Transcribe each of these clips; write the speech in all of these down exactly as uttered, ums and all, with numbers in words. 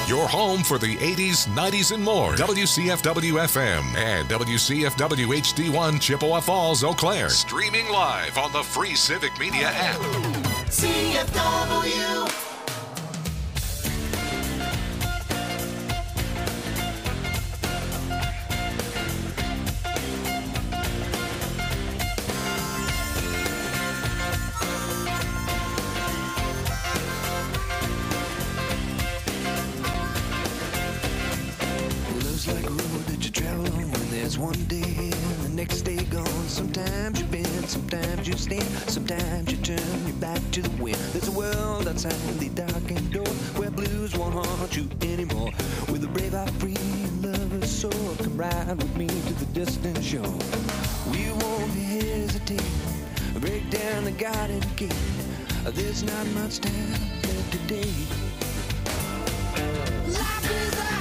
Your home for the eighties, nineties, and more. W C F W F M and W C F W H D one Chippewa Falls, Eau Claire. Streaming live on the free Civic Media app. C F W. One day and the next day gone. Sometimes you bend, sometimes you stand, sometimes you turn your back to the wind. There's a world outside the darkened door where blues won't haunt you anymore. With a brave heart free and lover's soul, come ride with me to the distant shore. We won't hesitate, break down the garden gate. There's not much time left today. Life is a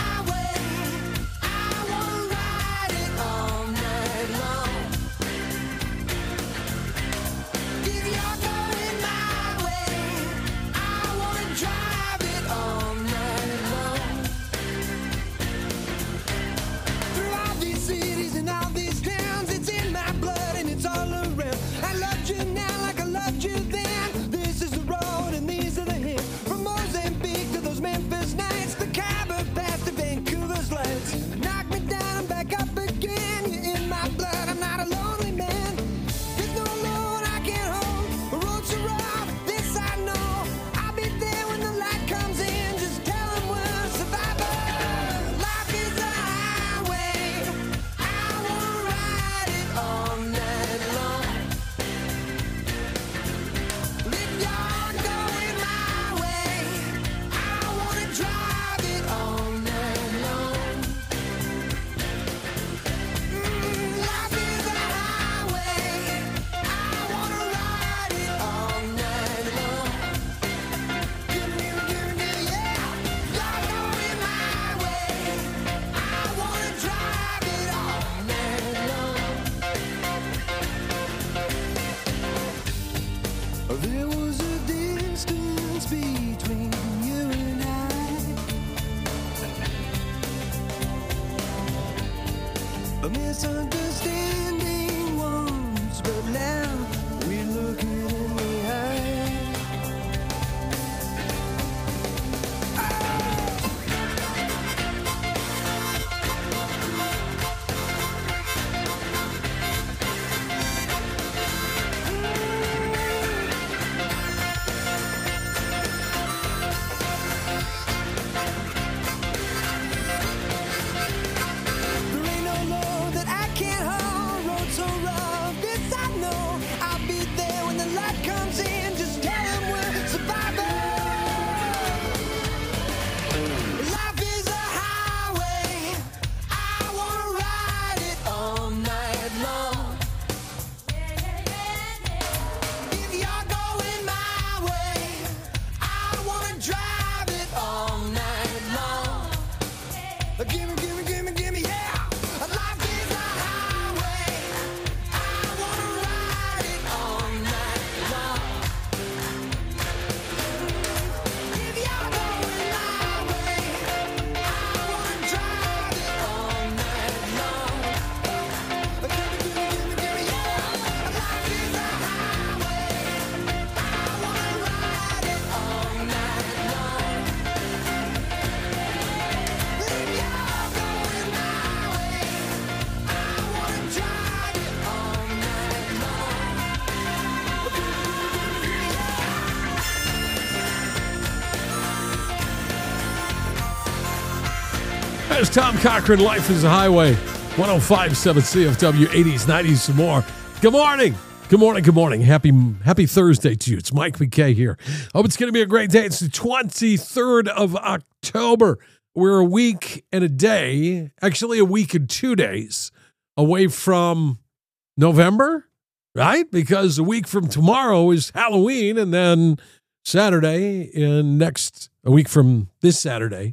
There's Tom Cochran, Life is a Highway, one oh five point seven C F W, eighties, nineties, some more. Good morning. Good morning, good morning. Happy happy Thursday to you. It's Mike McKay here. Hope it's going to be a great day. It's the twenty-third of October. We're a week and a day, actually a week and two days away from November, right? Because a week from tomorrow is Halloween, and then Saturday, in next, a week from this Saturday,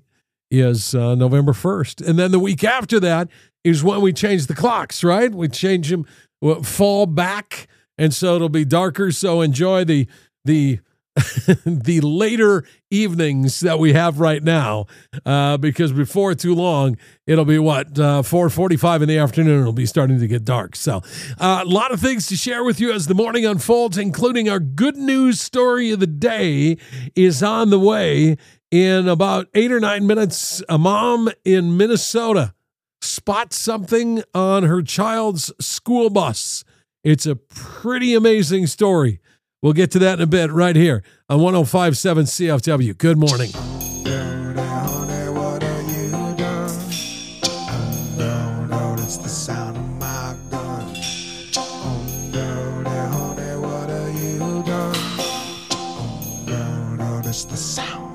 is uh, November first. And then the week after that is when we change the clocks, right? We change them, we'll fall back, and so it'll be darker. So enjoy the the the later evenings that we have right now, uh, because before too long, it'll be what, uh, four forty-five in the afternoon, it'll be starting to get dark. So uh, a lot of things to share with you as the morning unfolds, including our good news story of the day is on the way. In about eight or nine minutes, a mom in Minnesota spots something on her child's school bus. It's a pretty amazing story. We'll get to that in a bit right here on one oh five point seven C F W. Good morning. The sound.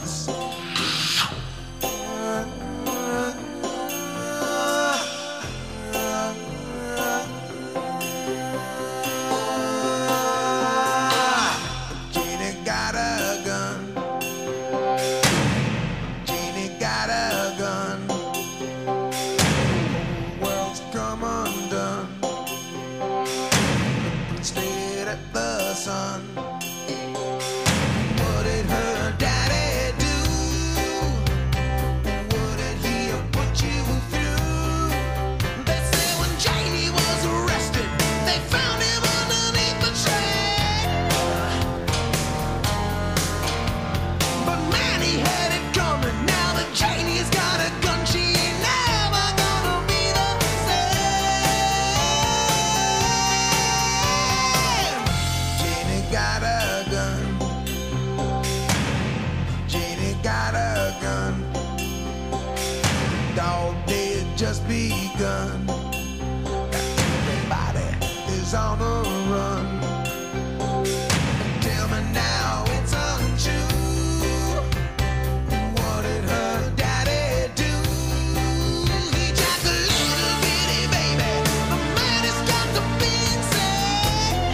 Just begun. Everybody is on the run. Tell me now it's untrue. What did her daddy do? He jacked a little bitty baby. The man has got the being said.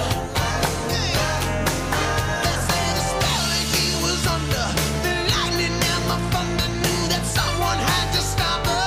They say the spell that he was under, the lightning and the thunder knew that someone had to stop the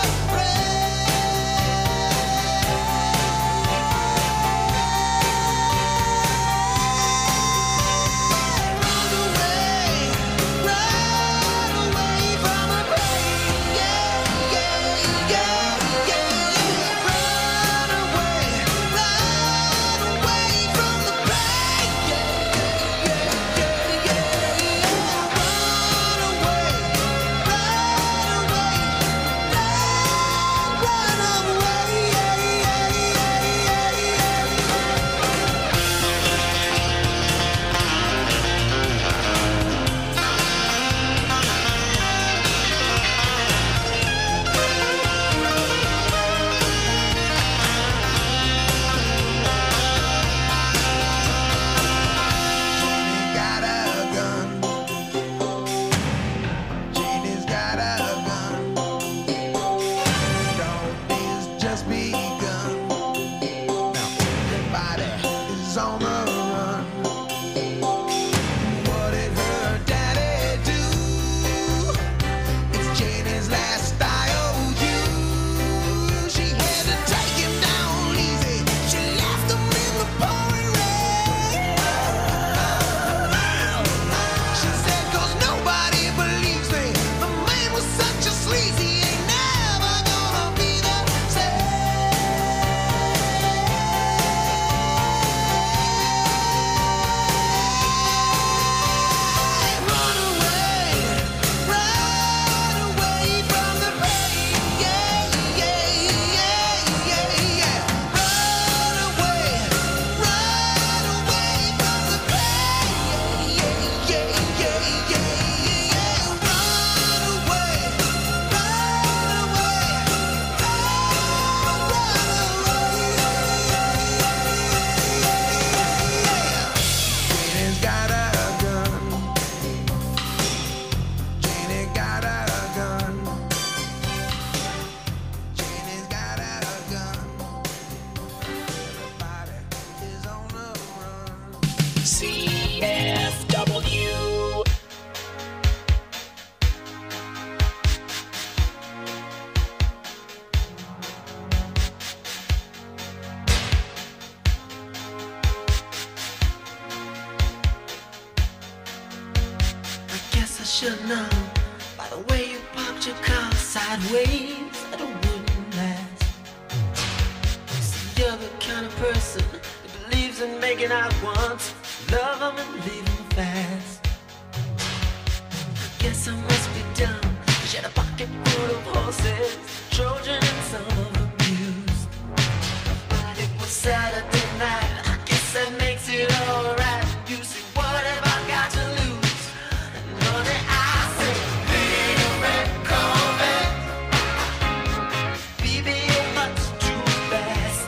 should know by the way you parked your car sideways that it wouldn't last. See, you're the kind of person that believes in making out once, love them and leave them fast. Guess I must be dumb, 'cause you had a pocket full of horses, Trojan and some of them used. But it was Saturday night, I guess that makes it alright. You see, what have I got to lose? And all that I say, little red Corvette, baby, you're much too fast.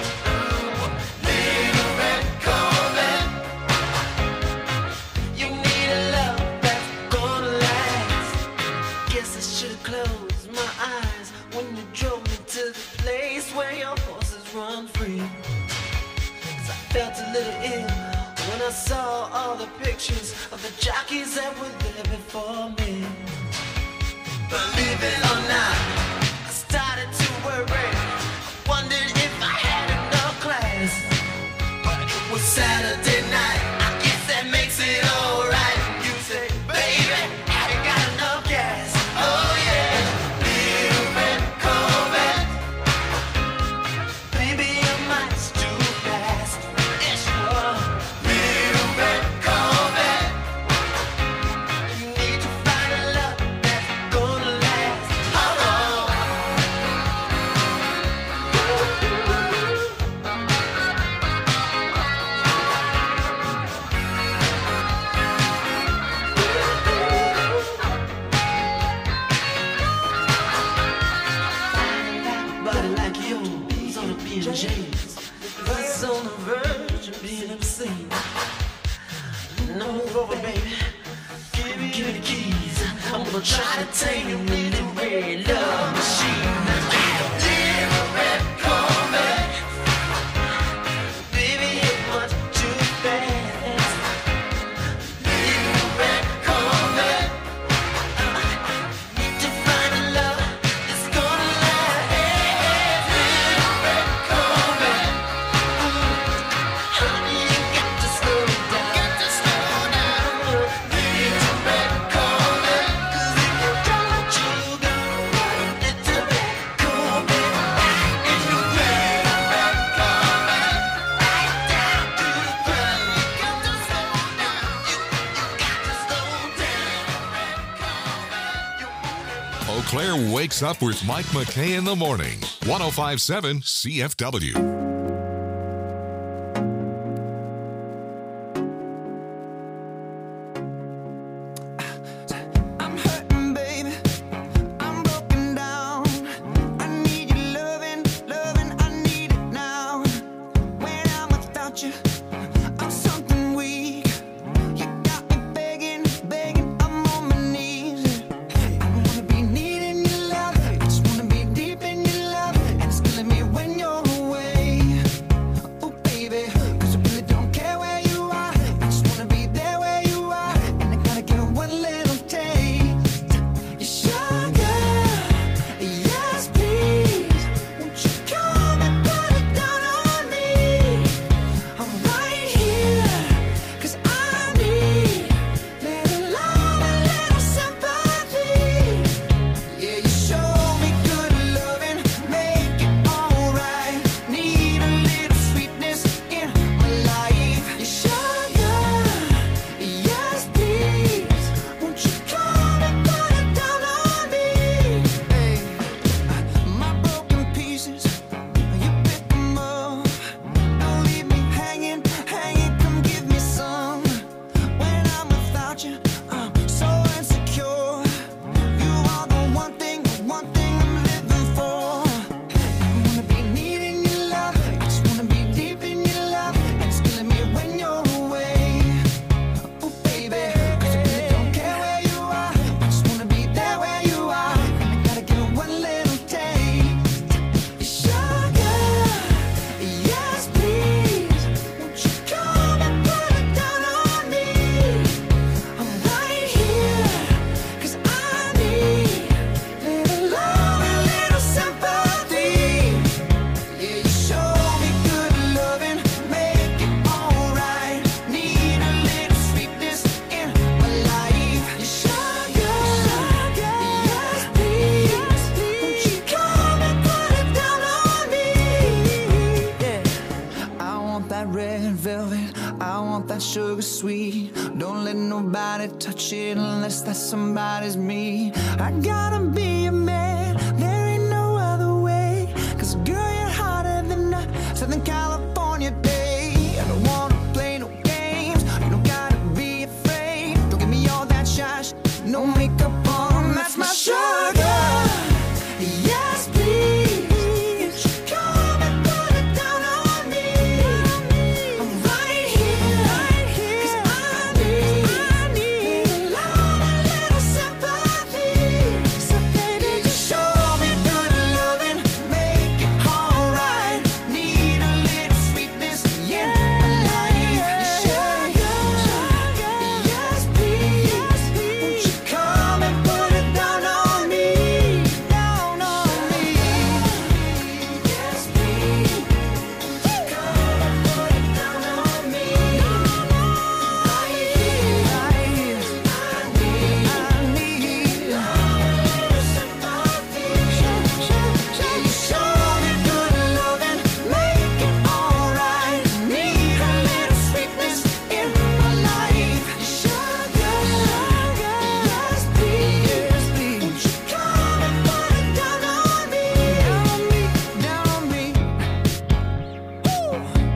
Little red Corvette, you need a love that's gonna last. Guess I should've closed my eyes when you drove me to the place where your horses run free. 'Cause I felt a little ill when I saw all the pictures of the jockeys that were there before me. Believe it or not, I started to worry. I wondered if I had enough class. But it was Saturday night, I guess that makes it alright. You say, baby, I ain't got enough gas. Oh yeah, little red Corvette, baby, you're much too fast. Yes, you are. Little red Corvette, you need to find a love that's gonna last. Oh, oh. Body like yours on a B and J's, was on the verge of being obscene. No move over, baby. Give me, give me the keys. I'm gonna try to tame you in the red love machine. Little red Corvette, baby, you're much too fast. Little red Corvette, need to find a love that's gonna last. Little red Corvette, honey, you got to slow down. Got to slow down. Little red Corvette, 'cause if you don't, you go. Little red Corvette, and you red, red Corvette, right down to the ground. You got to slow down. You, you got to slow down. Red Corvette, you Eau Claire wakes up with Mike McKay in the morning. one oh five point seven C F W. I'm hurting, baby. I'm broken down. I need your loving, loving. I need it now. When I'm without you, I'm something weak. You got me begging, begging. I'm on my knees. I don't wanna be needing your love. I just wanna be deep in your love. And it's killing me when you're away. velvet. I want that sugar sweet. Don't let nobody touch it unless that somebody's me. I gotta be a man, there ain't no other way. Cause girl, you're hotter than a Southern California day. I don't wanna play no games, you don't gotta be afraid. Don't give me all that shy sh- no makeup on, that's my sugar. Yes, please, come and put it down on me. I'm right here, right here, 'cause I need, I need a lot, a little sympathy. So baby, just show me good loving, make it alright. Need a little sweetness in my life. Sugar, yes, please, won't you come and put it down on me, down on me. Yes, please, come and put it down on me. Right here, right here, I need, I need a little sympathy. Show me good loving, make it alright. Need a little sweetness in my life. Sugar, yes, please, won't you come and put it down on me, down on me, down on me.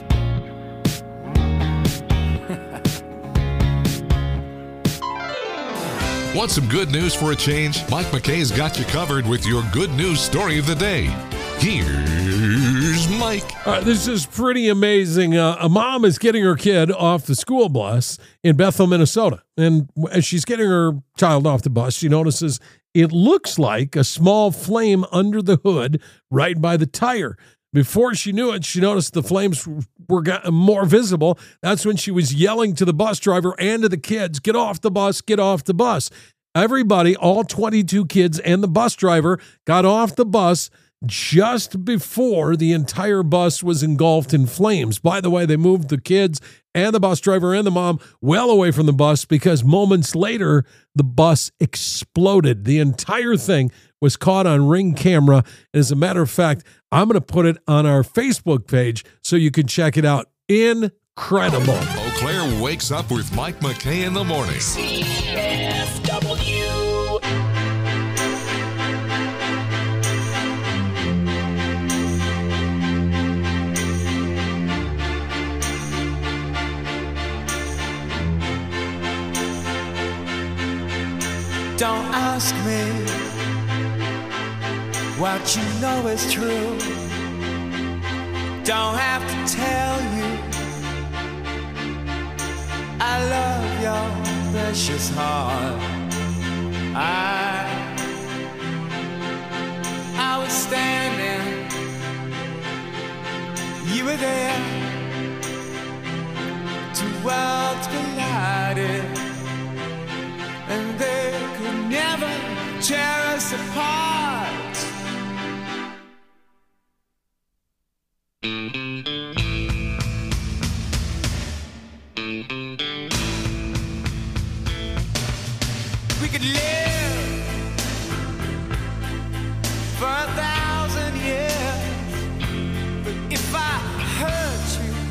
Want some good news for a change? Mike McKay's got you covered with your good news story of the day. Here's Mike. All right, this is pretty amazing. Uh, a mom is getting her kid off the school bus in Bethel, Minnesota. And as she's getting her child off the bus, she notices it looks like a small flame under the hood right by the tire. Before she knew it, she noticed the flames were got more visible. That's when she was yelling to the bus driver and to the kids, get off the bus, get off the bus. Everybody, all twenty-two kids and the bus driver got off the bus just before the entire bus was engulfed in flames. By the way, they moved the kids and the bus driver and the mom well away from the bus because moments later, the bus exploded. The entire thing was caught on Ring camera. And as a matter of fact, I'm going to put it on our Facebook page so you can check it out. Incredible. Eau Claire wakes up with Mike McKay in the morning. C F W. Don't ask me what you know is true. Don't have to tell you I love your precious heart. I I was standing, you were there. Two worlds collided, and they could never tear us apart. We could live for a thousand years, but if I hurt you,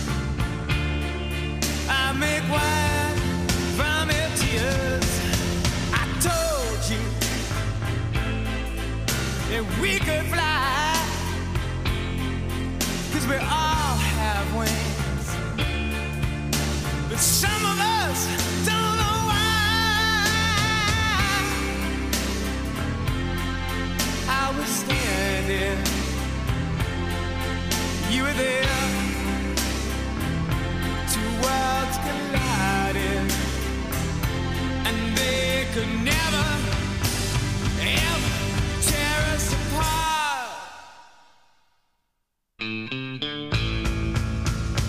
I make wine from your tears. I told you that we could fly, 'cause we all have wings, but some of us don't know why. I was standing, you were there. Two worlds collided, and they could never, ever tear us apart.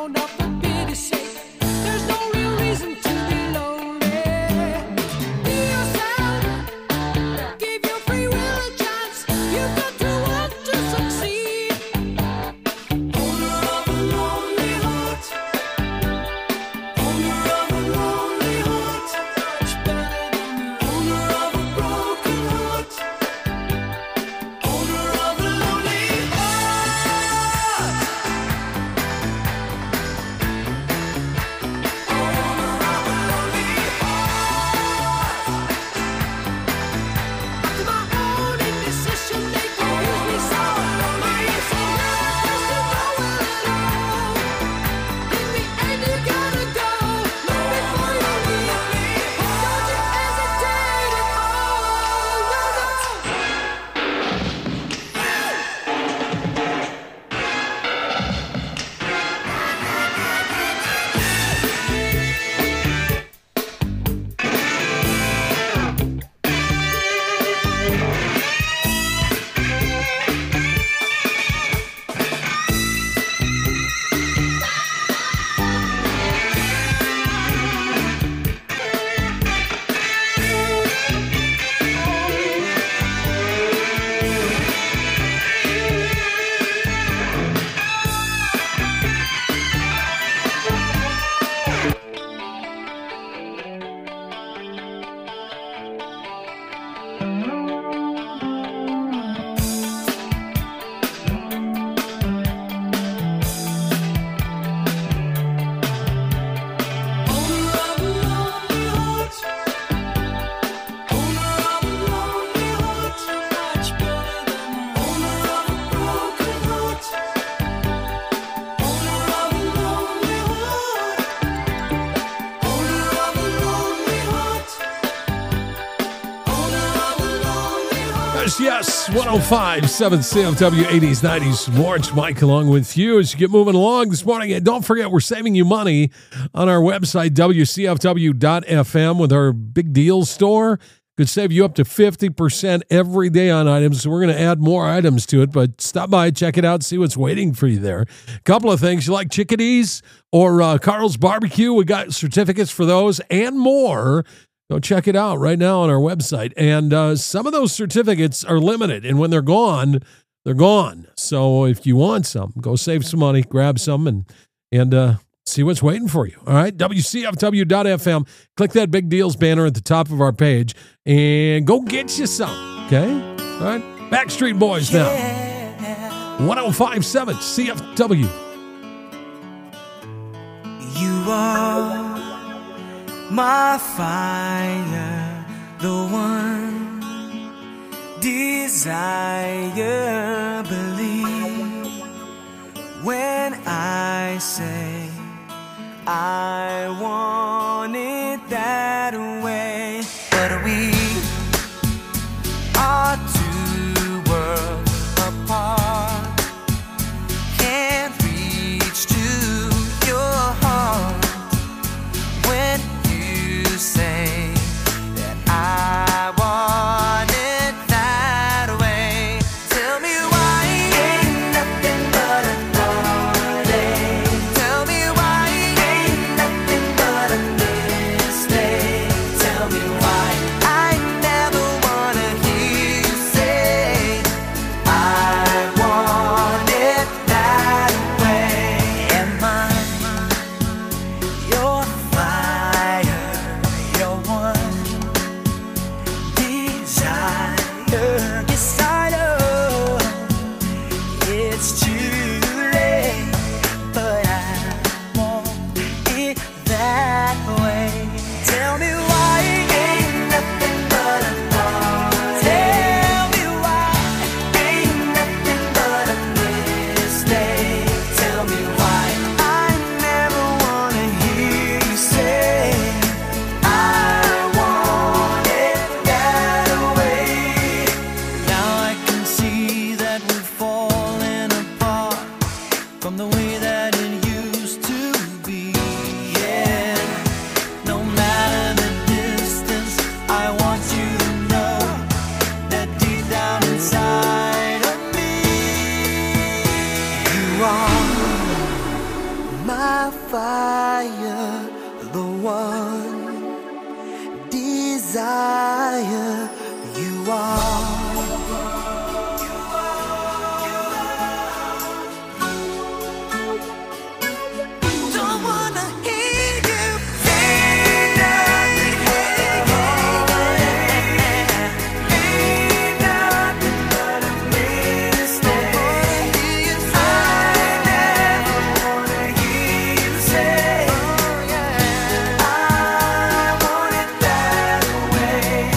not for pity's sake. There's no real reason to be lonely. Be yourself. Give your free will a chance. You've got to want to succeed. Owner of a lonely heart. Owner of a lonely heart. Much better than the owner of a broken heart. Owner of a lonely heart. Owner of a lonely heart. To my own indecision making use me so. My insane nerves to nowhere at all. In the end you gotta go. Not before you leave me. Don't you hesitate at all. No, no. Owner of a lonely heart. Owner of a lonely heart. Much better than the owner of a broken heart. Owner of a lonely heart. Owner of a lonely heart. Owner of a lonely heart. Yes, yes, one oh five point seven C F W eighties, nineties Sports. Mike along with you as you get moving along this morning. And don't forget, we're saving you money on our website, W C F W dot F M, with our big deals store. Could save you up to fifty percent every day on items. So we're going to add more items to it, but stop by, check it out, see what's waiting for you there. A couple of things. You like chickadees or uh, Carl's Barbecue? We got certificates for those and more. Go check it out right now on our website. And uh, some of those certificates are limited, and when they're gone, they're gone. So if you want some, go save some money, grab some, and and uh, see what's waiting for you. All right, W C F W dot F M. Click that big deals banner at the top of our page, and go get you some. Okay, all right. Backstreet Boys now. one oh five point seven C F W. You are my fire, the one desire. Believe when I say I want it that way. But we are two worlds apart. Can't reach to your heart when you say that I want it that way. Tell me why ain't nothing but a heartache. Tell me why ain't nothing but a mistake. Tell my fire, the one desire you are. Don't wanna hear you say nothing, ain't nothing but a mistake. I never wanna hear you say I want it that way.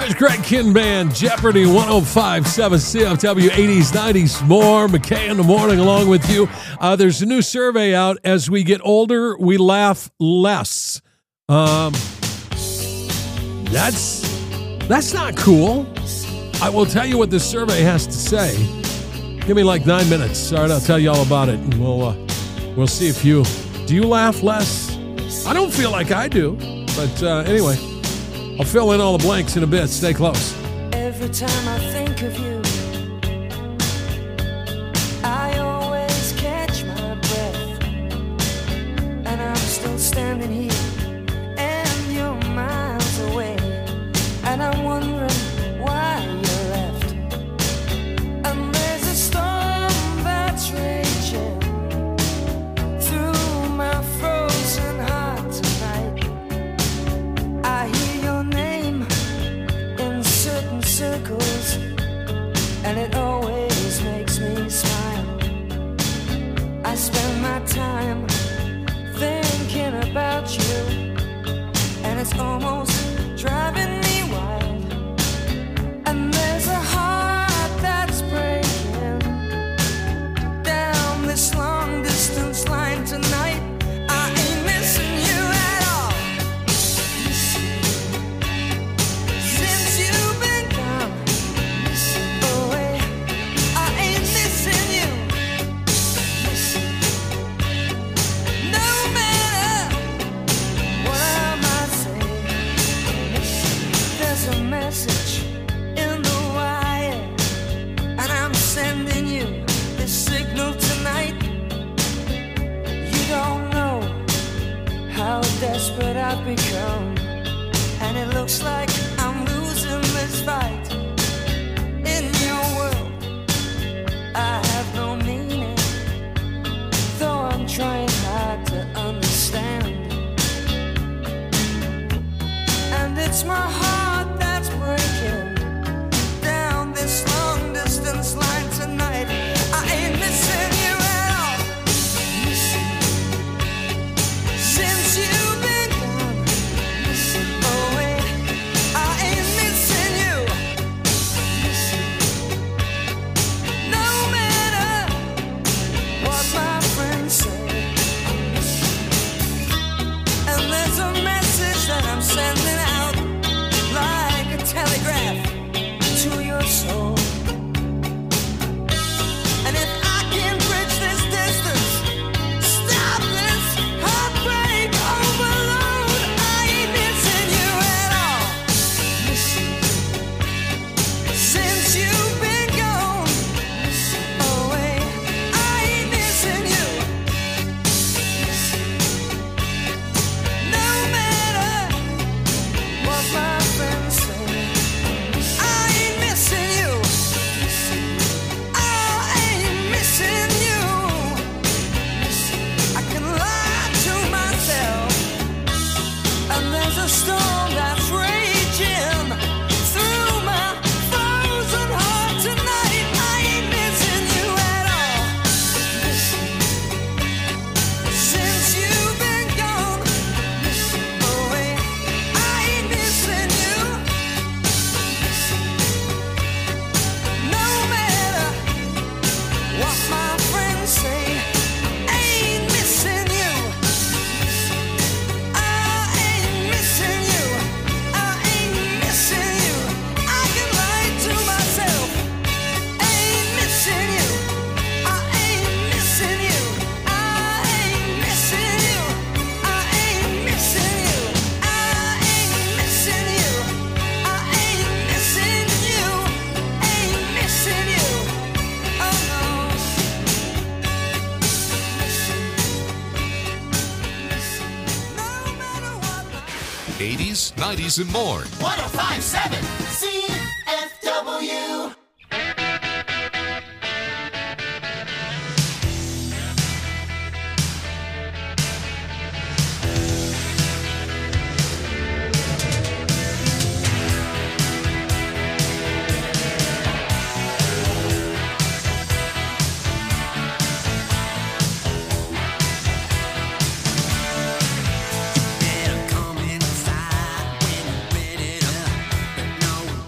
There's Greg Kinn Band, Jeopardy, one oh five point seven C F W, eighties, nineties, more. McKay in the morning along with you. Uh, there's a new survey out. As we get older, we laugh less. Um, that's, that's not cool. I will tell you what this survey has to say. Give me like nine minutes. All right, I'll tell you all about it. And we'll, uh, we'll see if you, do you laugh less? I don't feel like I do. But uh, anyway, I'll fill in all the blanks in a bit. Stay close. Every time I think of you, I always catch my breath, and I'm still standing here, and you're miles away, and I'm wondering why you left. And there's a storm that's raging through my frozen heart tonight. I hear your name in certain circles, and it always makes me smile. I spend my time thinking about you, and it's almost driving me wild. And there's a heart that's breaking down this long distance line tonight. I ain't missing you at all. Since you've been gone away, I ain't missing you. No matter what I might say, there's a message in the wire, and I'm sending you this signal tonight. You don't know how desperate I've become, and it looks like I'm losing this fight. In your world, I have no meaning, though I'm trying hard to understand. And it's my heart that's breaking down this long distance line tonight. I ain't missing you at all. Since you've been gone away, I ain't missing you. No matter what my friends say. And there's a message that I'm sending out like a telegraph to your soul. And if I can bridge this distance, stop this heartbreak overload, I ain't missing you at all. Since you've been gone away, I ain't missing you. No matter what my friends say, I ain't missing you. I ain't missing you. I can lie to myself, and there's a storm that's raging through my frozen heart tonight. I ain't missing you at all. Since you've been gone away, I ain't missing you. No matter what my friends say, I ain't missing you. I ain't missing you. I ain't missing you. I can lie to myself. I ain't missing you. I ain't missing you. I ain't missing you. I ain't missing you. I ain't missing you. I ain't missing you. Ain't missing you. Oh no. No matter what. eighties, nineties, and more. one oh five point seven C F W. Better come inside when you're ready to, but no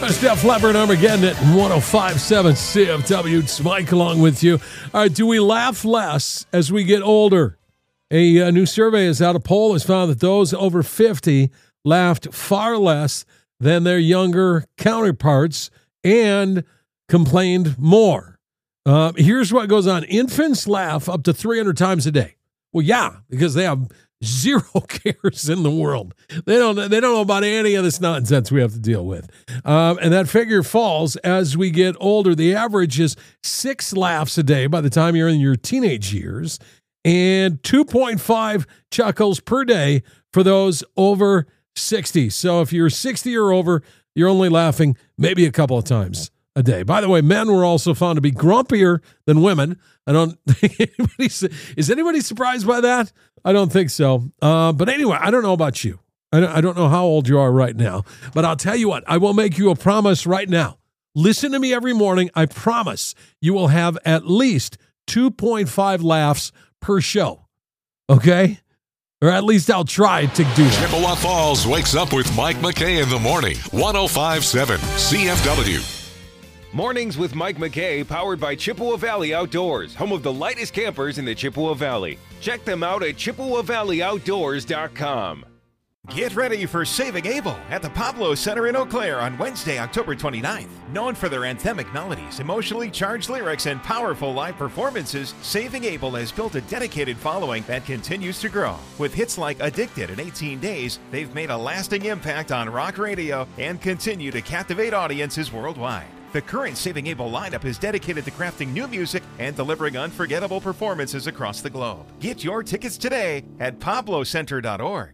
That's Def Leppard Armageddon at one oh five point seven C F W. It's Mike along with you. All right, do we laugh less as we get older? A, uh new survey is out. A poll has found that those over fifty laughed far less than their younger counterparts and complained more. Uh, here's what goes on. Infants laugh up to three hundred times a day. Well, yeah, because they have zero cares in the world. They don't they don't know about any of this nonsense we have to deal with. Um, and that figure falls as we get older. The average is six laughs a day by the time you're in your teenage years, and two point five chuckles per day for those over sixty. So if you're sixty or over, you're only laughing maybe a couple of times a day. By the way, men were also found to be grumpier than women. I don't think anybody, is anybody surprised by that? I don't think so. Uh, but anyway, I don't know about you. I don't, I don't know how old you are right now, but I'll tell you what, I will make you a promise right now. Listen to me every morning. I promise you will have at least two point five laughs per show. Okay? Or at least I'll try to do that. Chippewa Falls wakes up with Mike McKay in the morning. one oh five point seven C F W. Mornings with Mike McKay, powered by Chippewa Valley Outdoors, home of the lightest campers in the Chippewa Valley. Check them out at chippewa valley outdoors dot com. Get ready for Saving Abel at the Pablo Center in Eau Claire on Wednesday, October twenty-ninth. Known for their anthemic melodies, emotionally charged lyrics, and powerful live performances, Saving Abel has built a dedicated following that continues to grow. With hits like Addicted in eighteen days, they've made a lasting impact on rock radio and continue to captivate audiences worldwide. The current Saving Abel lineup is dedicated to crafting new music and delivering unforgettable performances across the globe. Get your tickets today at pablo center dot org.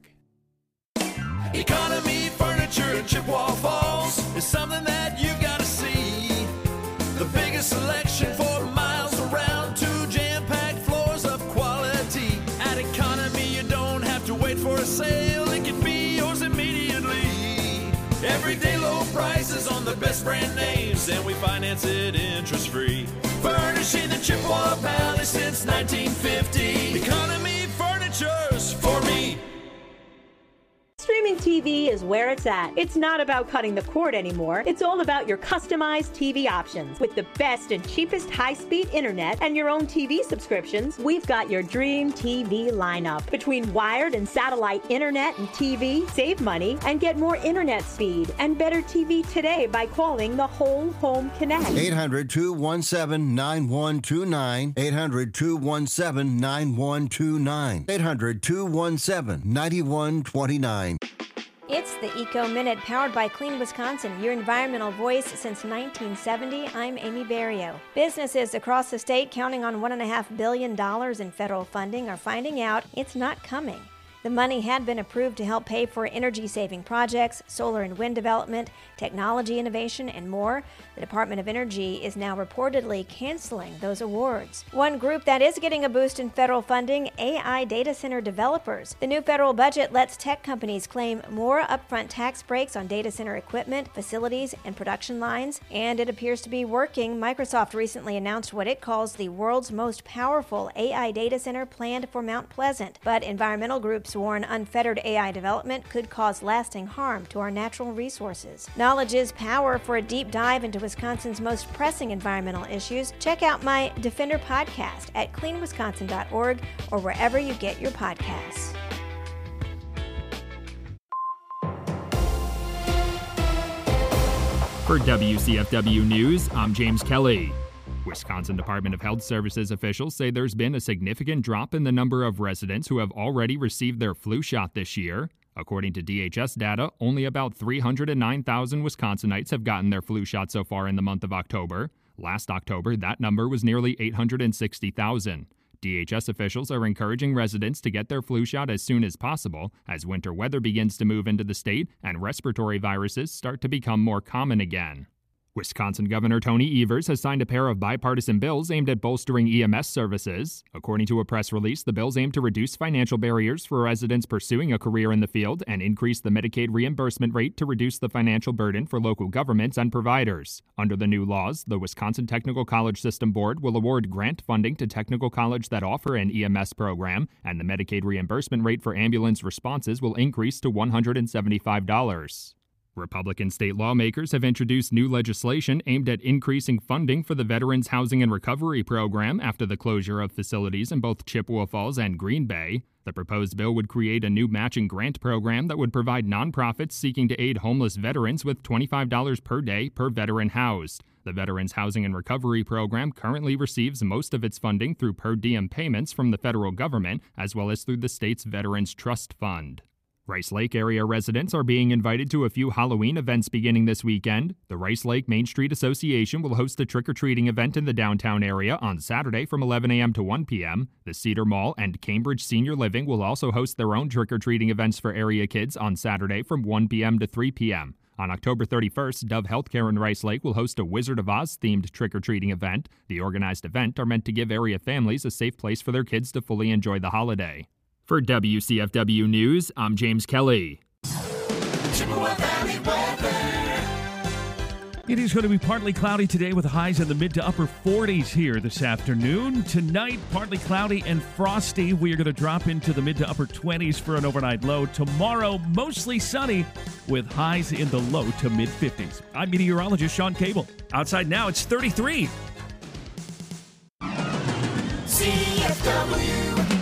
Economy Furniture in Chippewa Falls is something that you've got to see. The biggest selection for miles around, two jam-packed floors of quality. At Economy, you don't have to wait for a sale. It can be yours immediately. Everyday low prices on the best brand names, and we finance it interest-free. Furnishing the Chippewa Valley since nineteen fifty. Economy Furniture's for me. Streaming T V is where it's at. It's not about cutting the cord anymore. It's all about your customized T V options. With the best and cheapest high-speed internet and your own T V subscriptions, we've got your dream T V lineup. Between wired and satellite internet and T V, save money and get more internet speed and better T V today by calling the Whole Home Connect. eight hundred, two one seven, nine one two nine. eight hundred, two one seven, nine one two nine. eight hundred, two one seven, nine one two nine. It's the Eco Minute, powered by Clean Wisconsin, your environmental voice since nineteen seventy. I'm Amy Barrio. Businesses across the state counting on one point five billion dollars in federal funding are finding out it's not coming. The money had been approved to help pay for energy-saving projects, solar and wind development, technology innovation, and more. The Department of Energy is now reportedly canceling those awards. One group that is getting a boost in federal funding, A I data center developers. The new federal budget lets tech companies claim more upfront tax breaks on data center equipment, facilities, and production lines, and it appears to be working. Microsoft recently announced what it calls the world's most powerful A I data center planned for Mount Pleasant, but environmental groups warn unfettered A I development could cause lasting harm to our natural resources. Knowledge is power. For a deep dive into Wisconsin's most pressing environmental issues, check out my Defender podcast at clean wisconsin dot org or wherever you get your podcasts. For W C F W News, I'm James Kelly. Wisconsin Department of Health Services officials say there's been a significant drop in the number of residents who have already received their flu shot this year. According to D H S data, only about three hundred nine thousand Wisconsinites have gotten their flu shot so far in the month of October. Last October, that number was nearly eight hundred sixty thousand. D H S officials are encouraging residents to get their flu shot as soon as possible as winter weather begins to move into the state and respiratory viruses start to become more common again. Wisconsin Governor Tony Evers has signed a pair of bipartisan bills aimed at bolstering E M S services. According to a press release, the bills aim to reduce financial barriers for residents pursuing a career in the field and increase the Medicaid reimbursement rate to reduce the financial burden for local governments and providers. Under the new laws, the Wisconsin Technical College System Board will award grant funding to technical college that offer an E M S program, and the Medicaid reimbursement rate for ambulance responses will increase to one hundred seventy-five dollars. Republican state lawmakers have introduced new legislation aimed at increasing funding for the Veterans Housing and Recovery Program after the closure of facilities in both Chippewa Falls and Green Bay. The proposed bill would create a new matching grant program that would provide nonprofits seeking to aid homeless veterans with twenty-five dollars per day per veteran housed. The Veterans Housing and Recovery Program currently receives most of its funding through per diem payments from the federal government, as well as through the state's Veterans Trust Fund. Rice Lake area residents are being invited to a few Halloween events beginning this weekend. The Rice Lake Main Street Association will host a trick-or-treating event in the downtown area on Saturday from eleven a.m. to one p.m. The Cedar Mall and Cambridge Senior Living will also host their own trick-or-treating events for area kids on Saturday from one p.m. to three p.m. On October thirty-first, Dove Healthcare in Rice Lake will host a Wizard of Oz-themed trick-or-treating event. The organized event are meant to give area families a safe place for their kids to fully enjoy the holiday. For W C F W News, I'm James Kelly. Chippewa Valley weather. It is going to be partly cloudy today with highs in the mid to upper forties here this afternoon. Tonight, partly cloudy and frosty. We are going to drop into the mid to upper twenties for an overnight low. Tomorrow, mostly sunny with highs in the low to mid fifties. I'm meteorologist Sean Cable. Outside now, it's thirty-three. C F W.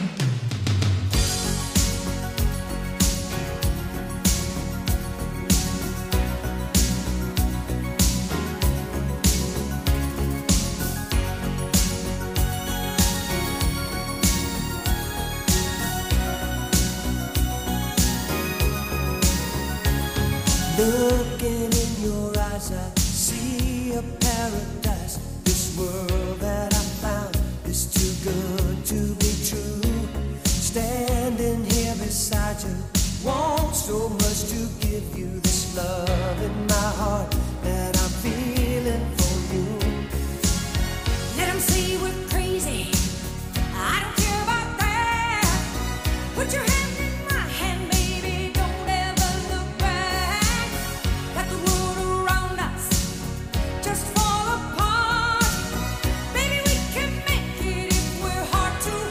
Looking in your eyes, I see a paradise. This world that I found is too good to be true. Standing here beside you, want so much to give you this love in my heart that I'm feeling for you. Let 'em say we're crazy. I don't care about that. Put your hand in my hand, baby. Don't ever look back. Let the world around us just fall apart. Baby, we can make it if we're heart to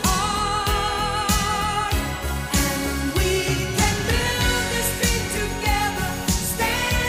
heart. And we can build this dream together. Stand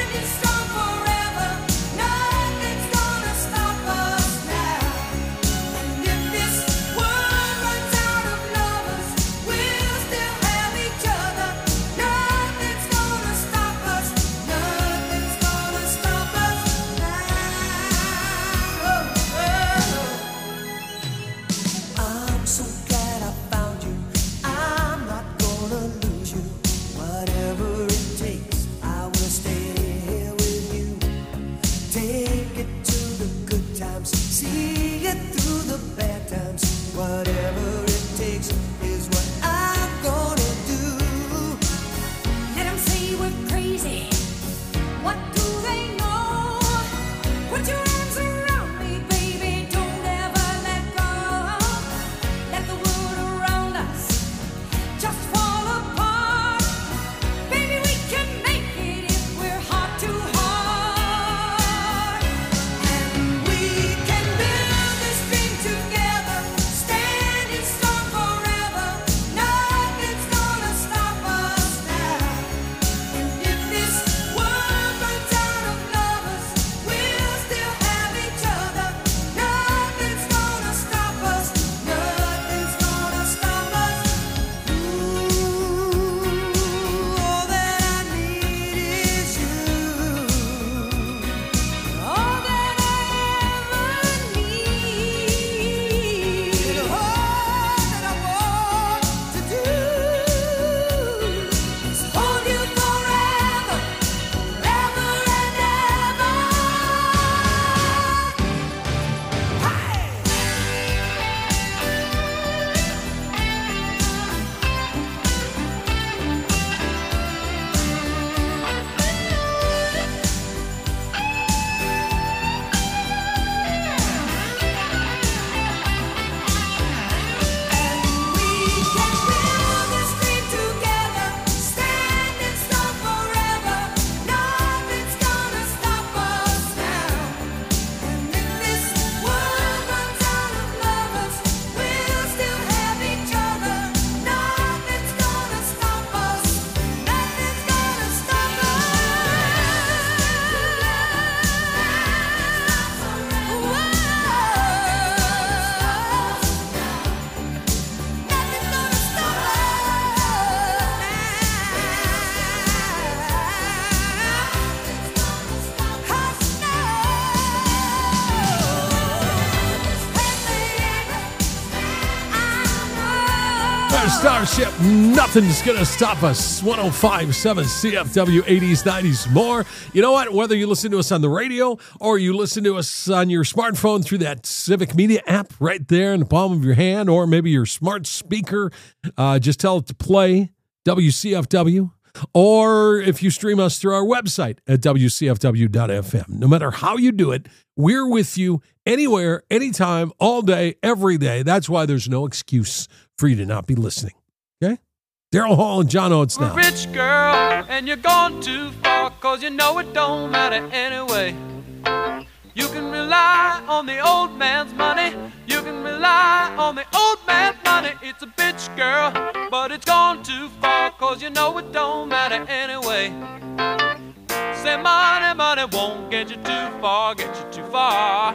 Our Starship, nothing's going to stop us. one oh five point seven C F W, eighties, nineties, more. You know what? Whether you listen to us on the radio or you listen to us on your smartphone through that Civic Media app right there in the palm of your hand, or maybe your smart speaker, uh, just tell it to play W C F W. Or if you stream us through our website at W C F W dot F M. No matter how you do it, we're with you anywhere, anytime, all day, every day. That's why there's no excuse for you to not be listening. Okay? Daryl Hall and John Oates now. Rich girl, and you're gone too far, cause you know it don't matter anyway. You can rely on the old man's money. You can rely on the old man's money. It's a bitch, girl, but it's gone too far, cause you know it don't matter anyway. Say money, money won't get you too far, get you too far.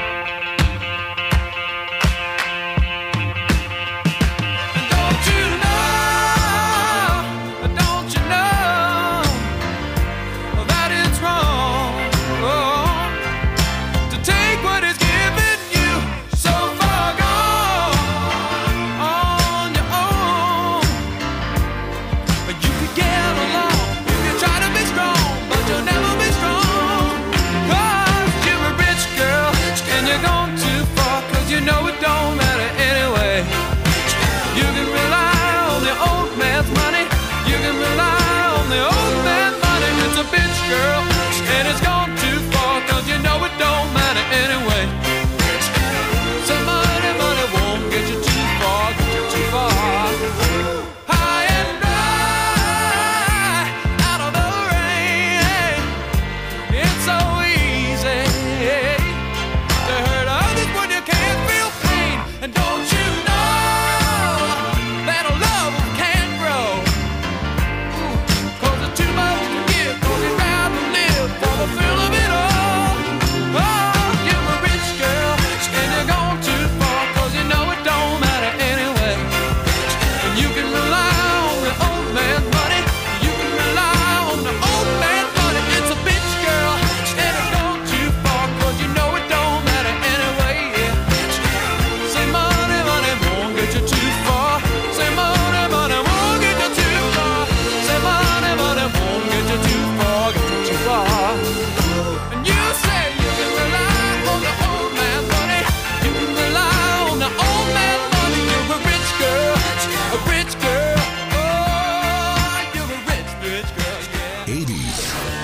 Don't you know, don't you know that it's wrong? Oh. Take what is given you, so far gone on your own. But you can get along if you try to be strong, but you'll never be strong. Cause you're a rich girl, and you're gone too far, cause you know it don't matter anyway. You can rely on the old man's money. You can rely on the old man's money. It's a bitch, girl, and it's gone too far, cause you know it don't matter anyway. So money, money won't get you too far, get you too far. High and dry, out of the rain. It's so easy to hurt others when you can't feel pain. And don't you know that a love can't grow? Cause it's too much to give, cause you'd rather live for the thrill of it all. Oh, you're a rich girl, and you're gone too far, cause you know it don't matter anyway. And you can rely on the old man's money. You can rely on the old man's money. It's a bitch, girl, and it's gone too far, cause you know it don't matter anyway. Yeah. Say money, money won't get you too far. Say money, money won't get you too far. Say money, money won't get you too far, get you too far. And you say you can rely on the old man's money. You can rely on the old man's money. You're a rich girl, a rich girl. Oh, you're a rich, rich girl, yeah. eighties,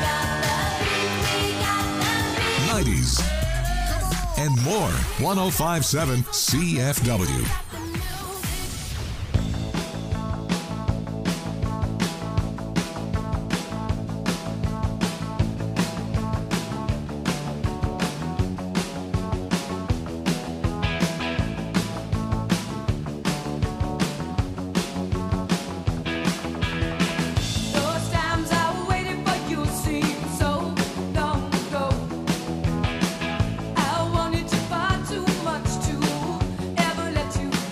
nineties, and more. one oh five point seven C F W. Those times I waited for you seem so long ago. I wanted you far too much to ever let you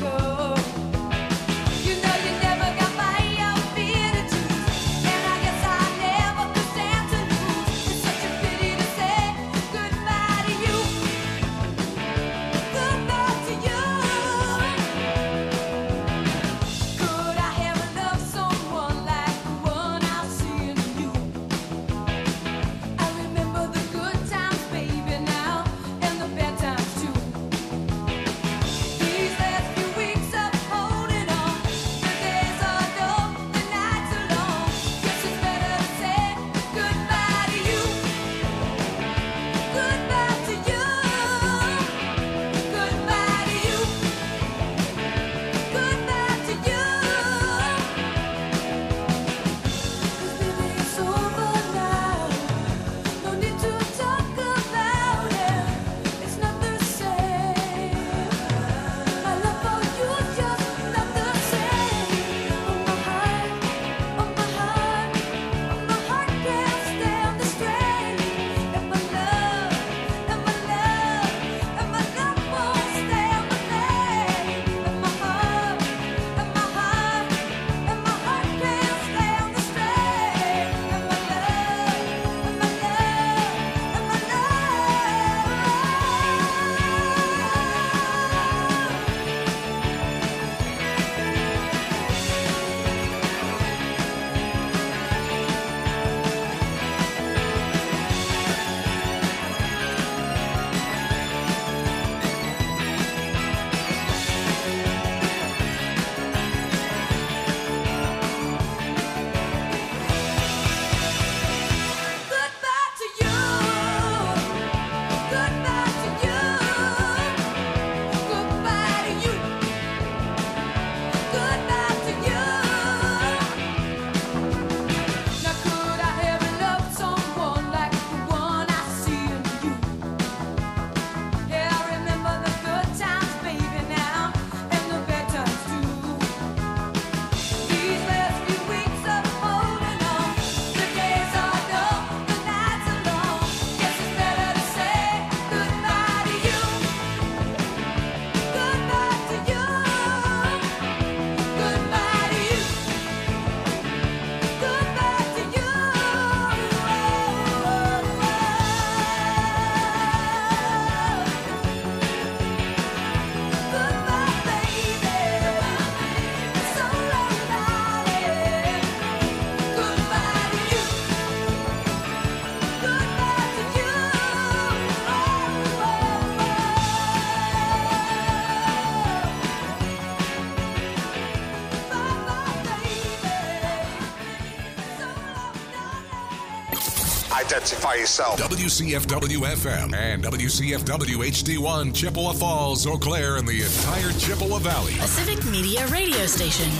identify yourself. W C F W F M and W C F W H D one, Chippewa Falls, Eau Claire, and the entire Chippewa Valley. A Civic Media radio station.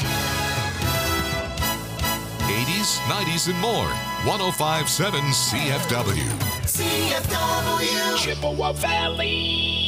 eighties, nineties, and more. one oh five point seven C F W. C F W. Chippewa Valley.